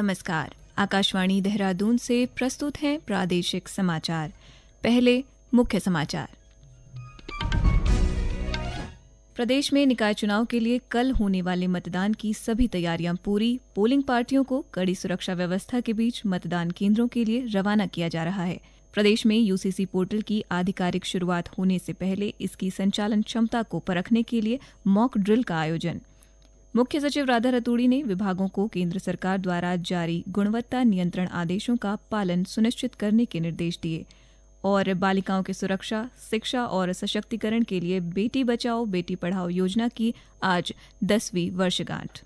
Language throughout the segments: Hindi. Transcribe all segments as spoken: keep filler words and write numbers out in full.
नमस्कार। आकाशवाणी देहरादून से प्रस्तुत हैं प्रादेशिक समाचार। पहले मुख्य समाचार। प्रदेश में निकाय चुनाव के लिए कल होने वाले मतदान की सभी तैयारियां पूरी। पोलिंग पार्टियों को कड़ी सुरक्षा व्यवस्था के बीच मतदान केंद्रों के लिए रवाना किया जा रहा है। प्रदेश में यूसीसी पोर्टल की आधिकारिक शुरुआत होने से पहले इसकी संचालन क्षमता को परखने के लिए मॉक ड्रिल का आयोजन। मुख्य सचिव राधा रतूड़ी ने विभागों को केंद्र सरकार द्वारा जारी गुणवत्ता नियंत्रण आदेशों का पालन सुनिश्चित करने के निर्देश दिए। और बालिकाओं की सुरक्षा, शिक्षा और सशक्तिकरण के लिए बेटी बचाओ बेटी पढ़ाओ योजना की आज दसवीं वर्षगांठ।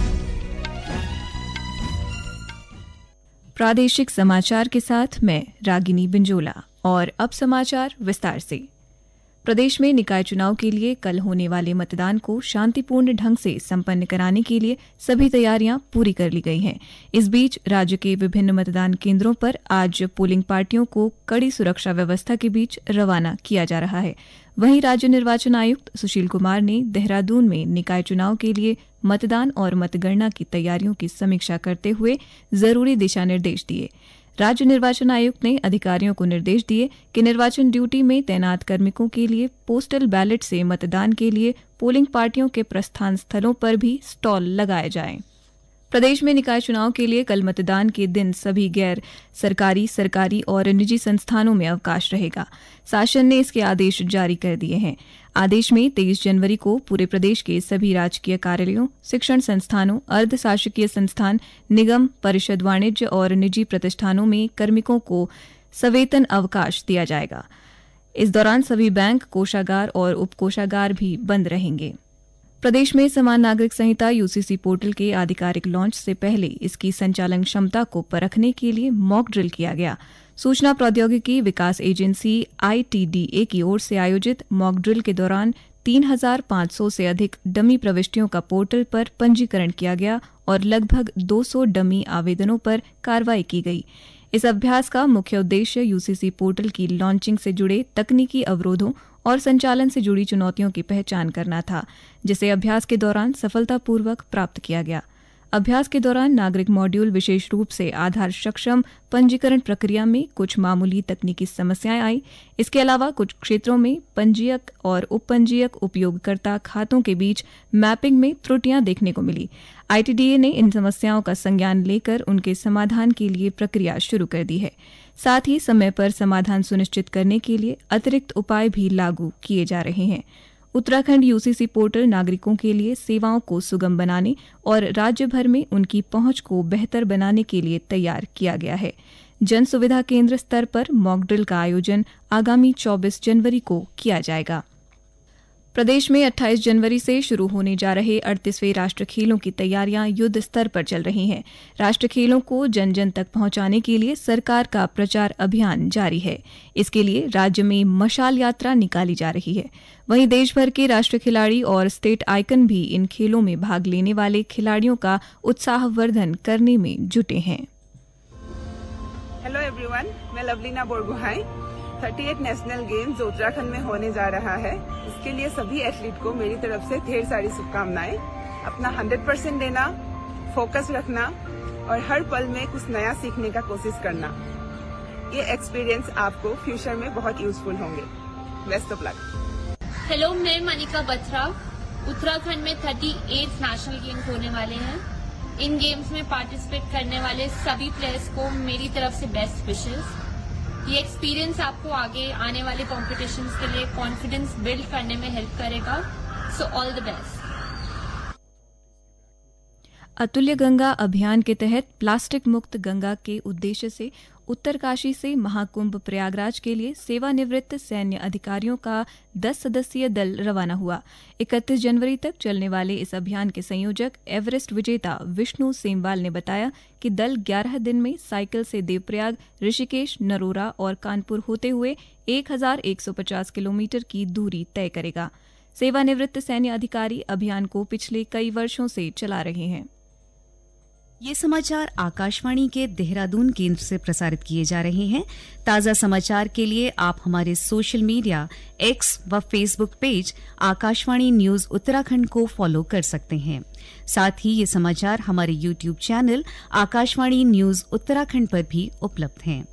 प्रादेशिक समाचार के साथ मैं रागिनी बिंजोला। और अब समाचार विस्तार से। प्रदेश में निकाय चुनाव के लिए कल होने वाले मतदान को शांतिपूर्ण ढंग से संपन्न कराने के लिए सभी तैयारियां पूरी कर ली गई हैं। इस बीच राज्य के विभिन्न मतदान केंद्रों पर आज पोलिंग पार्टियों को कड़ी सुरक्षा व्यवस्था के बीच रवाना किया जा रहा है। वहीं राज्य निर्वाचन आयुक्त सुशील कुमार ने देहरादून में निकाय चुनाव के लिए मतदान और मतगणना की तैयारियों की समीक्षा करते हुए जरूरी दिशा निर्देश दिए। राज्य निर्वाचन आयुक्त ने अधिकारियों को निर्देश दिए कि निर्वाचन ड्यूटी में तैनात कार्मिकों के लिए पोस्टल बैलेट से मतदान के लिए पोलिंग पार्टियों के प्रस्थान स्थलों पर भी स्टॉल लगाए जाएं। प्रदेश में निकाय चुनाव के लिए कल मतदान के दिन सभी गैर सरकारी, सरकारी और निजी संस्थानों में अवकाश रहेगा। शासन ने इसके आदेश जारी कर दिए हैं। आदेश में तेईस जनवरी को पूरे प्रदेश के सभी राजकीय कार्यालयों, शिक्षण संस्थानों, अर्ध शासकीय संस्थान, निगम, परिषद, वाणिज्य और निजी प्रतिष्ठानों में कार्मिकों को सवेतन अवकाश दिया जाएगा। इस दौरान सभी बैंक, कोषागार और उपकोषागार भी बंद रहेंगे। प्रदेश में समान नागरिक संहिता यूसीसी पोर्टल के आधिकारिक लॉन्च से पहले इसकी संचालन क्षमता को परखने के लिए मॉक ड्रिल किया गया। सूचना प्रौद्योगिकी विकास एजेंसी आईटीडीए की ओर से आयोजित मॉक ड्रिल के दौरान तीन हजार पाँच सौ से अधिक डमी प्रविष्टियों का पोर्टल पर पंजीकरण किया गया और लगभग दो सौ डमी आवेदनों पर कार्रवाई की गई। इस अभ्यास का मुख्य उद्देश्य यूसीसी पोर्टल की लॉन्चिंग से जुड़े तकनीकी अवरोधों और संचालन से जुड़ी चुनौतियों की पहचान करना था, जिसे अभ्यास के दौरान सफलतापूर्वक प्राप्त किया गया। अभ्यास के दौरान नागरिक मॉड्यूल विशेष रूप से आधार सक्षम पंजीकरण प्रक्रिया में कुछ मामूली तकनीकी समस्याएं आई। इसके अलावा कुछ क्षेत्रों में पंजीयक और उपपंजीयक उपयोगकर्ता खातों के बीच मैपिंग में त्रुटियां देखने को मिली। आईटीडीए ने इन समस्याओं का संज्ञान लेकर उनके समाधान के लिए प्रक्रिया शुरू कर दी है। साथ ही समय पर समाधान सुनिश्चित करने के लिए अतिरिक्त उपाय भी लागू किए जा रहे हैं। उत्तराखंड यूसीसी पोर्टल नागरिकों के लिए सेवाओं को सुगम बनाने और राज्य भर में उनकी पहुंच को बेहतर बनाने के लिए तैयार किया गया है। जन सुविधा केंद्र स्तर पर मॉक ड्रिल का आयोजन आगामी चौबीस जनवरी को किया जाएगा। प्रदेश में अट्ठाईस जनवरी से शुरू होने जा रहे अड़तीसवें राष्ट्र खेलों की तैयारियां युद्ध स्तर पर चल रही हैं। राष्ट्र खेलों को जन जन तक पहुंचाने के लिए सरकार का प्रचार अभियान जारी है। इसके लिए राज्य में मशाल यात्रा निकाली जा रही है। वहीं देश भर के राष्ट्र खिलाड़ी और स्टेट आइकन भी इन खेलों में भाग लेने वाले खिलाड़ियों का उत्साहवर्धन करने में जुटे हैं। हेलो एवरीवन, मैं लवलीना बोरगोहाई। अड़तीस नेशनल गेम्स जो उत्तराखंड में होने जा रहा है, इसके लिए सभी एथलीट को मेरी तरफ से ढेर सारी शुभकामनाएं। अपना सौ परसेंट देना, फोकस रखना और हर पल में कुछ नया सीखने का कोशिश करना। ये एक्सपीरियंस आपको फ्यूचर में बहुत यूजफुल होंगे। Best of luck. हेलो, मैं मनिका बत्रा। उत्तराखंड में अड़तीस नेशनल गेम्स होने वाले हैं। इन गेम्स में पार्टिसिपेट करने वाले सभी प्लेयर्स को मेरी तरफ से बेस्ट विशेस। ये एक्सपीरियंस आपको आगे आने वाले कॉम्पिटिशन्स के लिए कॉन्फिडेंस बिल्ड करने में हेल्प करेगा। So all the best. अतुल्य गंगा अभियान के तहत प्लास्टिक मुक्त गंगा के उद्देश्य से उत्तरकाशी से महाकुंभ प्रयागराज के लिए सेवानिवृत्त सैन्य अधिकारियों का दस सदस्यीय दल रवाना हुआ। इकतीस जनवरी तक चलने वाले इस अभियान के संयोजक एवरेस्ट विजेता विष्णु सेमवाल ने बताया कि दल ग्यारह दिन में साइकिल से देवप्रयाग, ऋषिकेश, नरोरा और कानपुर होते हुए एक हजार एक सौ पचास किलोमीटर की दूरी तय करेगा। सेवानिवृत्त सैन्य अधिकारी अभियान को पिछले कई वर्षों से चला रहे हैं। ये समाचार आकाशवाणी के देहरादून केंद्र से प्रसारित किए जा रहे हैं। ताज़ा समाचार के लिए आप हमारे सोशल मीडिया एक्स व Facebook page Akashvani news Uttarakhand को फॉलो कर सकते हैं। साथ ही ये समाचार हमारे YouTube channel Akashvani news Uttarakhand पर भी उपलब्ध हैं।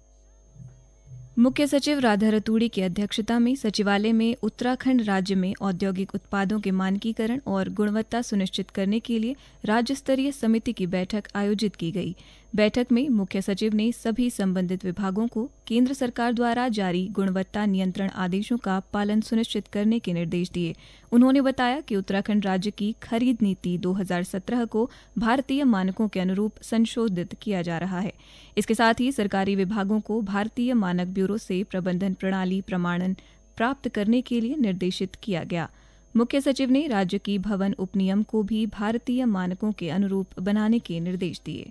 मुख्य सचिव राधा रतूड़ी की अध्यक्षता में सचिवालय में उत्तराखंड राज्य में औद्योगिक उत्पादों के मानकीकरण और गुणवत्ता सुनिश्चित करने के लिए राज्य स्तरीय समिति की बैठक आयोजित की गई। बैठक में मुख्य सचिव ने सभी संबंधित विभागों को केंद्र सरकार द्वारा जारी गुणवत्ता नियंत्रण आदेशों का पालन सुनिश्चित करने के निर्देश दिए। उन्होंने बताया कि उत्तराखंड राज्य की खरीद नीति दो हज़ार सत्रह को भारतीय मानकों के अनुरूप संशोधित किया जा रहा है। इसके साथ ही सरकारी विभागों को भारतीय मानक ब्यूरो से प्रबंधन प्रणाली प्रमाणन प्राप्त करने के लिए निर्देशित किया गया। मुख्य सचिव ने राज्य की भवन उपनियम को भी भारतीय मानकों के अनुरूप बनाने के निर्देश दिए।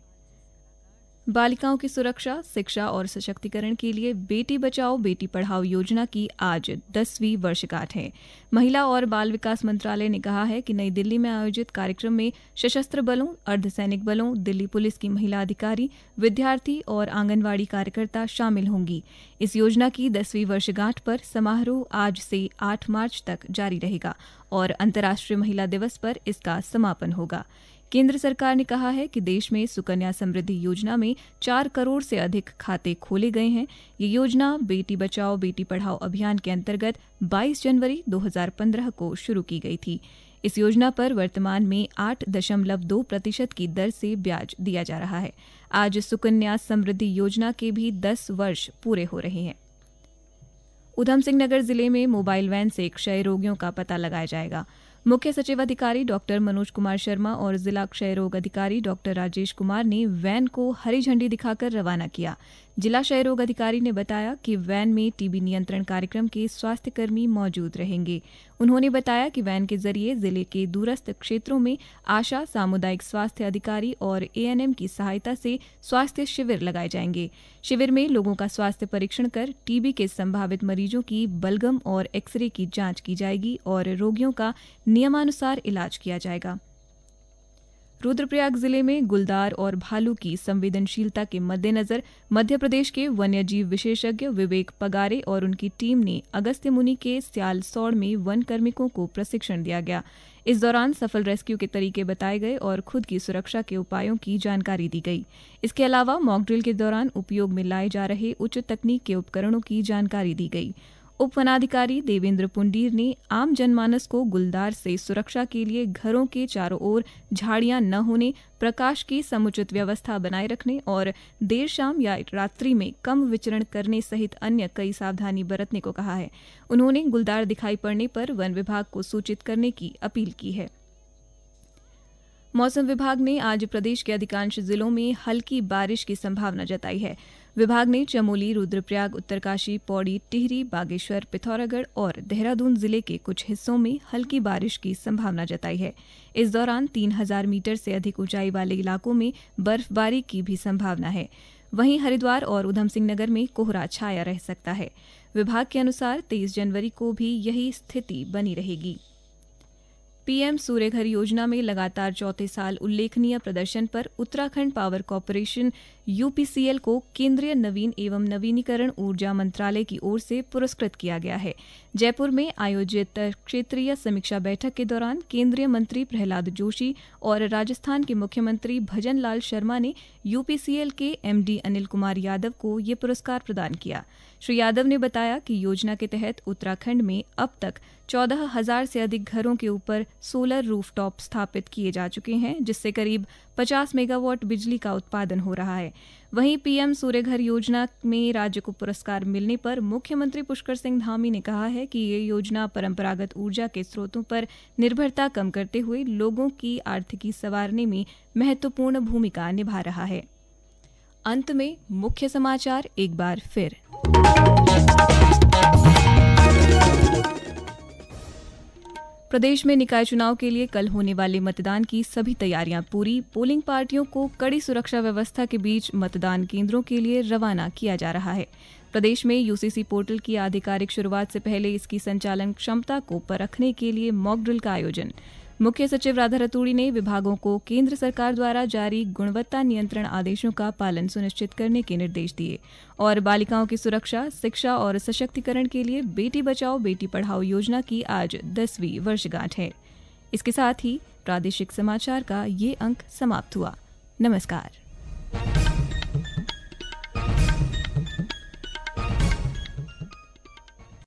बालिकाओं की सुरक्षा, शिक्षा और सशक्तिकरण के लिए बेटी बचाओ बेटी पढ़ाओ योजना की आज दसवीं वर्षगांठ है। महिला और बाल विकास मंत्रालय ने कहा है कि नई दिल्ली में आयोजित कार्यक्रम में सशस्त्र बलों, अर्धसैनिक बलों, दिल्ली पुलिस की महिला अधिकारी, विद्यार्थी और आंगनवाड़ी कार्यकर्ता शामिल होंगी। इस योजना की दसवीं वर्षगांठ पर समारोह आज से आठ मार्च तक जारी रहेगा और अंतर्राष्ट्रीय महिला दिवस पर इसका समापन होगा। केंद्र सरकार ने कहा है कि देश में सुकन्या समृद्धि योजना में चार करोड़ से अधिक खाते खोले गए हैं। ये योजना बेटी बचाओ बेटी पढ़ाओ अभियान के अंतर्गत बाईस जनवरी दो हज़ार पंद्रह को शुरू की गई थी। इस योजना पर वर्तमान में आठ दशमलव दो प्रतिशत की दर से ब्याज दिया जा रहा है। आज सुकन्या समृद्धि योजना के भी दस वर्ष पूरे हो रहे हैं। ऊधम सिंह नगर जिले में मोबाइल वैन से क्षय रोगियों का पता लगाया जाएगा। मुख्य सचिव अधिकारी डॉक्टर मनोज कुमार शर्मा और जिला क्षय रोग अधिकारी डॉक्टर राजेश कुमार ने वैन को हरी झंडी दिखाकर रवाना किया। जिला क्षय रोग अधिकारी ने बताया कि वैन में टीबी नियंत्रण कार्यक्रम के स्वास्थ्यकर्मी मौजूद रहेंगे। उन्होंने बताया कि वैन के जरिए जिले के दूरस्थ क्षेत्रों में आशा, सामुदायिक स्वास्थ्य अधिकारी और एएनएम की सहायता से स्वास्थ्य शिविर लगाए जाएंगे। शिविर में लोगों का स्वास्थ्य परीक्षण कर टीबी के संभावित मरीजों की बलगम और एक्सरे की जांच की जाएगी और रोगियों का नियमानुसार इलाज किया जाएगा। रुद्रप्रयाग जिले में गुलदार और भालू की संवेदनशीलता के मद्देनजर मध्य प्रदेश के वन्यजीव विशेषज्ञ विवेक पगारे और उनकी टीम ने अगस्त्य मुनि के स्यालसौड़ में वन कार्मिकों को प्रशिक्षण दिया गया। इस दौरान सफल रेस्क्यू के तरीके बताए गए और खुद की सुरक्षा के उपायों की जानकारी दी गई। इसके अलावा मॉकड्रिल के दौरान उपयोग में लाए जा रहे उच्च तकनीक के उपकरणों की जानकारी दी गई। उप वनाधिकारी देवेंद्र पुंडीर ने आम जनमानस को गुलदार से सुरक्षा के लिए घरों के चारों ओर झाड़ियां न होने, प्रकाश की समुचित व्यवस्था बनाए रखने और देर शाम या रात्रि में कम विचरण करने सहित अन्य कई सावधानी बरतने को कहा है। उन्होंने गुलदार दिखाई पड़ने पर वन विभाग को सूचित करने की अपील की है। मौसम विभाग ने आज प्रदेश के अधिकांश जिलों में हल्की बारिश की संभावना जताई है। विभाग ने चमोली, रुद्रप्रयाग, उत्तरकाशी, पौड़ी, टिहरी, बागेश्वर, पिथौरागढ़ और देहरादून जिले के कुछ हिस्सों में हल्की बारिश की संभावना जताई है। इस दौरान तीन हज़ार मीटर से अधिक ऊंचाई वाले इलाकों में बर्फबारी की भी संभावना है। वहीं हरिद्वार और ऊधम सिंह नगर में कोहरा छाया रह सकता है। विभाग के अनुसार तेईस जनवरी को भी यही स्थिति बनी रहेगी। पीएम सूर्यघर योजना में लगातार चौथे साल उल्लेखनीय प्रदर्शन पर उत्तराखंड पावर कॉर्पोरेशन यूपीसीएल को केंद्रीय नवीन एवं नवीनीकरण ऊर्जा मंत्रालय की ओर से पुरस्कृत किया गया है। जयपुर में आयोजित क्षेत्रीय समीक्षा बैठक के दौरान केंद्रीय मंत्री प्रहलाद जोशी और राजस्थान के मुख्यमंत्री भजन लाल शर्मा ने यूपीसीएल के एमडी अनिल कुमार यादव को ये पुरस्कार प्रदान किया। श्री यादव ने बताया कि योजना के तहत उत्तराखंड में अब तक चौदह हजार से अधिक घरों के ऊपर सोलर रूफटॉप स्थापित किए जा चुके हैं, जिससे करीब पचास मेगावाट बिजली का उत्पादन हो रहा है। वहीं पीएम सूर्यघर योजना में राज्य को पुरस्कार मिलने पर मुख्यमंत्री पुष्कर सिंह धामी ने कहा है कि ये योजना परंपरागत ऊर्जा के स्रोतों पर निर्भरता कम करते हुए लोगों की आर्थिकी संवारने में महत्वपूर्ण भूमिका निभा रहा है। अंत में मुख्य समाचार एक बार फिर। प्रदेश में निकाय चुनाव के लिए कल होने वाले मतदान की सभी तैयारियां पूरी। पोलिंग पार्टियों को कड़ी सुरक्षा व्यवस्था के बीच मतदान केंद्रों के लिए रवाना किया जा रहा है। प्रदेश में यूसीसी पोर्टल की आधिकारिक शुरुआत से पहले इसकी संचालन क्षमता को परखने के लिए मॉक ड्रिल का आयोजन। मुख्य सचिव राधा रतूड़ी ने विभागों को केंद्र सरकार द्वारा जारी गुणवत्ता नियंत्रण आदेशों का पालन सुनिश्चित करने के निर्देश दिए और बालिकाओं की सुरक्षा, शिक्षा और सशक्तिकरण के लिए बेटी बचाओ बेटी पढ़ाओ योजना की आज दसवीं वर्षगांठ है। इसके साथ ही प्रादेशिक समाचार का ये अंक समाप्त हुआ। नमस्कार।